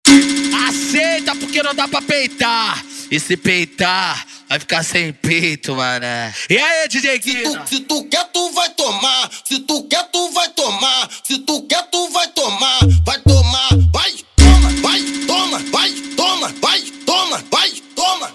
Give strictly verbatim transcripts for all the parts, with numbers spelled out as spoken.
Aceita porque não dá pra peitar. E se peitar, vai ficar sem peito, mané. E aí, D J Guina? Se, se tu quer, tu vai tomar. Se tu quer, tu vai tomar. Se tu quer, tu vai tomar. Vai tomar, vai, toma, vai, toma, vai, toma, vai, toma, vai, toma.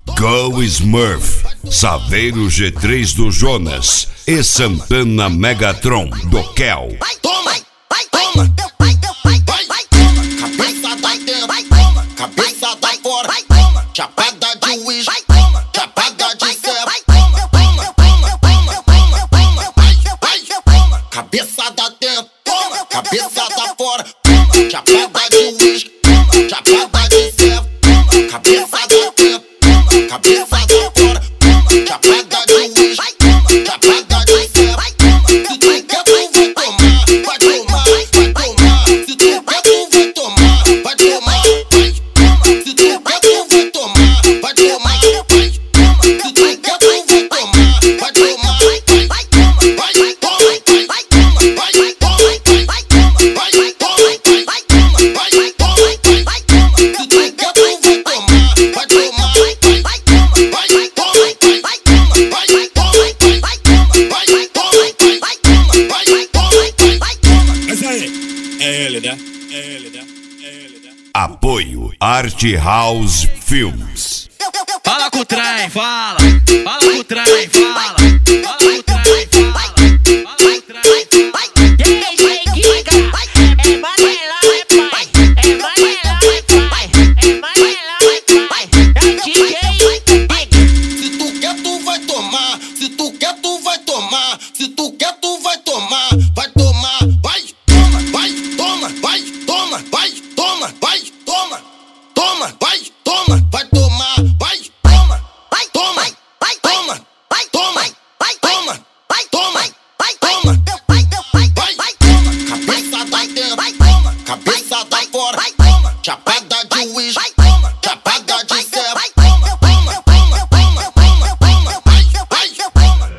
Go Smurf, Saveiro G três do Jonas e Santana Megatron do Kel. Vai, toma, vai, toma, vai, vai, vai, vai, toma. Cabeça da dentro, vai, toma. Cabeça da fora, vai, toma. Chapada de uísque, vai, toma. Chapada de céu, vai, toma, toma, toma, toma, toma, toma, vai, vai, toma. Cabeça da dentro, toma. Cabeça da fora, toma. Chapada de uísque, toma. Chapada de céu, toma. Cabeça da dentro, toma. Cabeça da fora, toma. Chapada de uísque, toma. Chapada de céu, vai, toma. Se tu quer, tu vai tomar, vai tomar, vai tomar. Se tu quer, tu vai tomar, vai tomar, vai, toma. Se tu quer, tu vai tomar, vai tomar, vai, toma. Se tu quer, tu vai tomar, vai tomar, vai, vai, toma, vai, vai, toma, vai, toma, vai, vai, toma, vai, toma, vai, vai, toma, vai, toma, vai, vai, toma, vai, toma. Se tu quer, tu vai tomar, vai tomar, vai, vai, toma, vai, vai, toma, vai, toma, vai, vai, toma, vai, toma, vai, vai, toma, vai, toma, vai, vai, toma, vai, toma. Mas aí, é ele, né? É ele, né? É ele, né? Apoio Art House Films. Fala com o trem, fala. Fala com o trem, fala. Fala com o trem, fala. Fala com o trem, fala. D J Giga, é Manelão, é pai. É Manelão, é pai. É Manelão, é pai. É D J Giga. Se tu quer, tu vai tomar. Se tu quer, tu vai tomar. Se tu quer, tu vai tomar. Vai tomar, vai, toma, vai, toma, vai, toma, vai, toma, vai, toma, toma, vai, toma, vai tomar, vai, toma, vai, toma, vai, toma, vai, toma, vai, toma, vai, toma, vai, toma, vai, vai, vai, toma. Cabeça da dentro, vai, toma. Cabeça da fora, vai, toma. Chapada de uísque, vai, toma. Chapada de céu, vai, toma, toma, toma, toma, toma, toma, vai, vai, toma.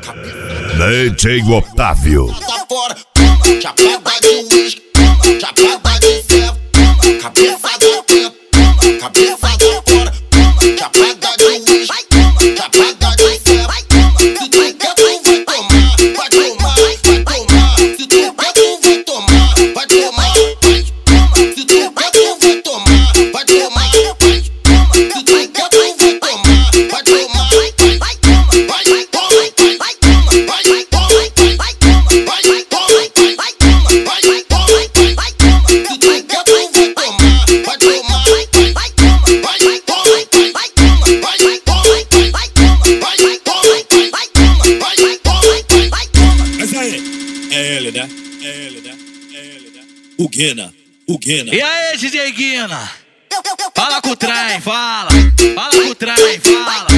D J Otávio. Da fora, toma. Chapada de uísque, toma. Chapada de céu, toma. Cabeça da dentro, toma. Cabeça da fora, toma. Chapada de uísque, toma. Chapada de céu, vai, toma. Se tu quer, tu vai tomar, vai tomar, vai tomar. Se tu quer, tu vai tomar, vai tomar, vai, toma. Se tu quer, tu vai tomar, vai tomar, vai, toma. Se tu quer, tu vai tomar, vai tomar, vai, vai, toma, vai, vai, toma, vai, toma, vai, vai, toma, vai, toma, vai, vai, toma, vai, toma, vai, vai, toma, vai, toma. Se tu quer, tu vai tomar, vai tomar, vai, vai, toma, vai, vai, toma, vai, toma, vai, vai, toma, vai, toma, vai, vai, toma, vai, toma, vai, vai, toma, vai, toma. Mas aí, é ele, né? É ele, né? É ele, né? O Guina, o Guina. E aí, D J Guina? Fala com o trem, fala. Fala com o trem, fala.